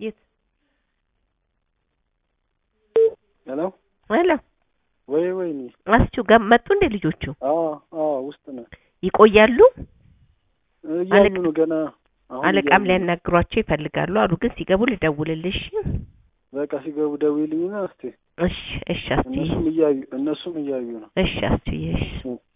የት ሄሎ ወይኔ አስቹ ጋር መጡ እንደ ልጆቹ ውስጥ ነው ይቆያሉ ያሉ ነው ገና አለቃም ሊያናግሯቸው ይፈልጋሉ አሉ ግን ሲገቡ ልደውልልሽ በቃ ሲገቡ ደውይልኝና እስቲ እሺ አስቲ እነሱም እያዩ ነው እሺ አስቲ እሺ